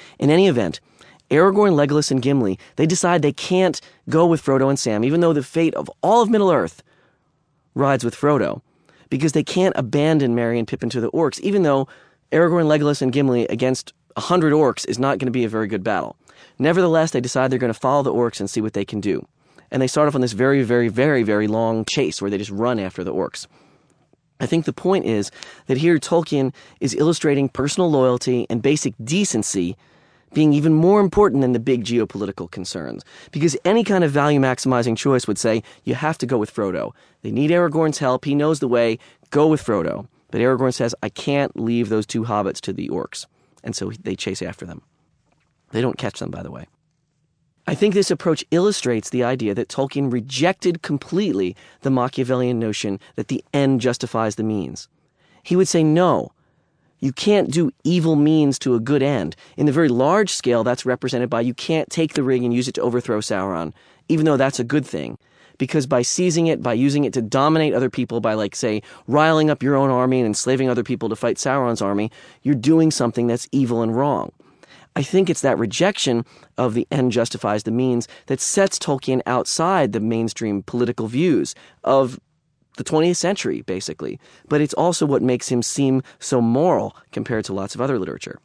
In any event, Aragorn, Legolas, and Gimli, they decide they can't go with Frodo and Sam, even though the fate of all of Middle-earth rides with Frodo, because they can't abandon Merry and Pippin to the orcs, even though Aragorn, Legolas, and Gimli against 100 orcs is not going to be a very good battle. Nevertheless, they decide they're going to follow the orcs and see what they can do. And they start off on this very, very, very, very long chase where they just run after the orcs. I think the point is that here Tolkien is illustrating personal loyalty and basic decency being even more important than the big geopolitical concerns. Because any kind of value-maximizing choice would say, you have to go with Frodo. They need Aragorn's help. He knows the way. Go with Frodo. But Aragorn says, I can't leave those two hobbits to the orcs. And so they chase after them. They don't catch them, by the way. I think this approach illustrates the idea that Tolkien rejected completely the Machiavellian notion that the end justifies the means. He would say, no, you can't do evil means to a good end. In the very large scale, that's represented by you can't take the ring and use it to overthrow Sauron, even though that's a good thing. Because by seizing it, by using it to dominate other people, by, like, say, riling up your own army and enslaving other people to fight Sauron's army, you're doing something that's evil and wrong. I think it's that rejection of the end justifies the means that sets Tolkien outside the mainstream political views of the 20th century, basically. But it's also what makes him seem so moral compared to lots of other literature.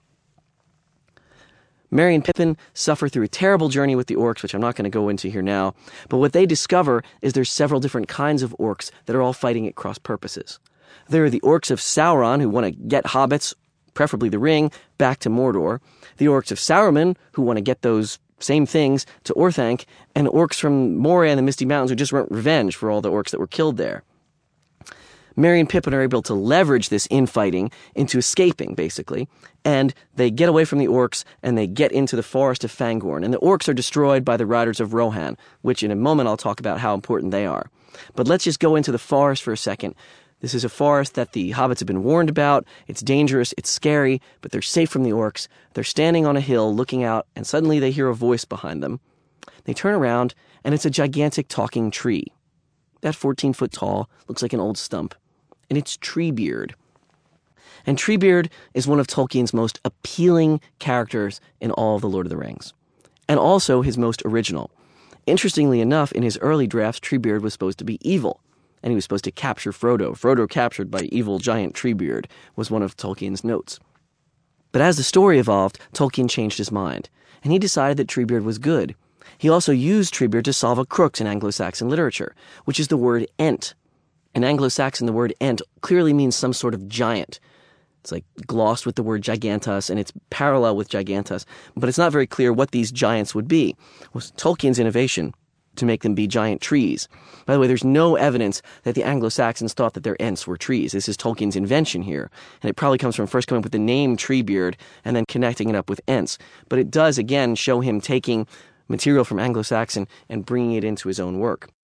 Merry and Pippin suffer through a terrible journey with the orcs, which I'm not going to go into here now. But what they discover is there's several different kinds of orcs that are all fighting at cross purposes. There are the orcs of Sauron, who want to get hobbits, preferably the ring, back to Mordor. The orcs of Saruman, who want to get those same things to Orthanc. And orcs from Moria and the Misty Mountains, who just want revenge for all the orcs that were killed there. Merry and Pippin are able to leverage this infighting into escaping, basically, and they get away from the orcs, and they get into the forest of Fangorn, and the orcs are destroyed by the riders of Rohan, which in a moment I'll talk about how important they are. But let's just go into the forest for a second. This is a forest that the hobbits have been warned about. It's dangerous, it's scary, but they're safe from the orcs. They're standing on a hill looking out, and suddenly they hear a voice behind them. They turn around, and it's a gigantic talking tree. That 14 foot tall, looks like an old stump. And it's Treebeard. And Treebeard is one of Tolkien's most appealing characters in all of The Lord of the Rings. And also his most original. Interestingly enough, in his early drafts, Treebeard was supposed to be evil. And he was supposed to capture Frodo. Frodo captured by evil giant Treebeard was one of Tolkien's notes. But as the story evolved, Tolkien changed his mind. And he decided that Treebeard was good. He also used Treebeard to solve a crux in Anglo-Saxon literature, which is the word ent. In Anglo-Saxon, the word ent clearly means some sort of giant. It's like glossed with the word gigantus, and it's parallel with gigantus, but it's not very clear what these giants would be. It was Tolkien's innovation to make them be giant trees. By the way, there's no evidence that the Anglo-Saxons thought that their ents were trees. This is Tolkien's invention here, and it probably comes from first coming up with the name Treebeard and then connecting it up with ents. But it does, again, show him taking material from Anglo-Saxon and bringing it into his own work.